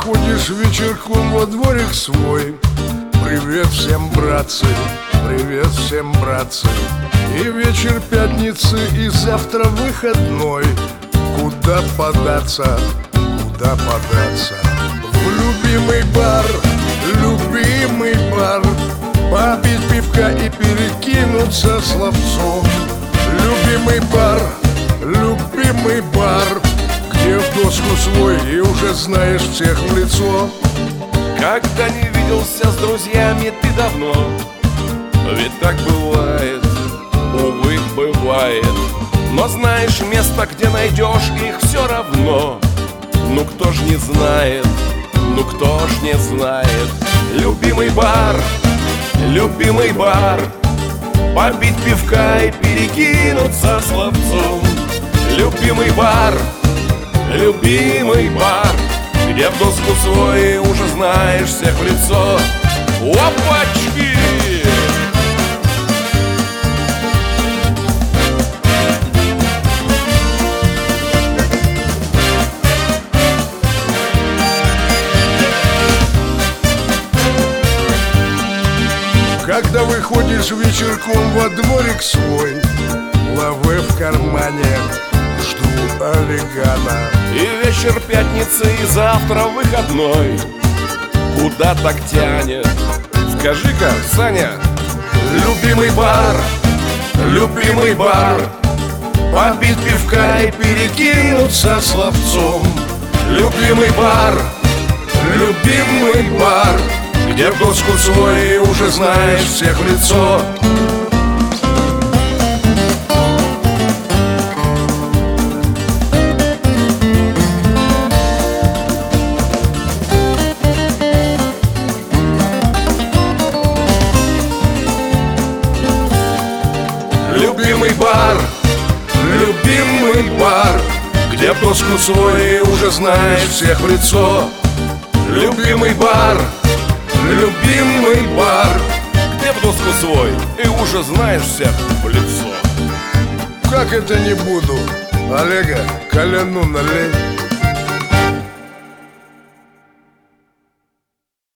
выходишь вечерком во дворик свой, привет всем, братцы, привет всем, братцы. И вечер пятницы, и завтра выходной. Куда податься, куда податься? В любимый бар, попить пивка и перекинуться словцом. Любимый бар, где в доску свой и уже знаешь всех в лицо. Когда не виделся с друзьями ты давно, ведь так бывает, увы, бывает. Но знаешь место, где найдешь их все равно. Ну кто ж не знает, ну кто ж не знает. Любимый бар, попить пивка и перекинуться словцом. Любимый бар, где в доску свой уже знаешь всех в лицо. Опачки! Когда выходишь вечерком во дворик свой, лавы в кармане, жду олигана. И вечер пятницы, и завтра выходной. Куда так тянет? Скажи-ка, Саня. Любимый бар, попить пивка и перекинуться словцом. Любимый бар, где в доску свой уже знаешь всех в лицо. Любимый бар, где в доску свой уже знаешь всех в лицо. Любимый бар, где в доску свой и уже знаешь всех в лицо. Как это не буду? Олега, коляну налей.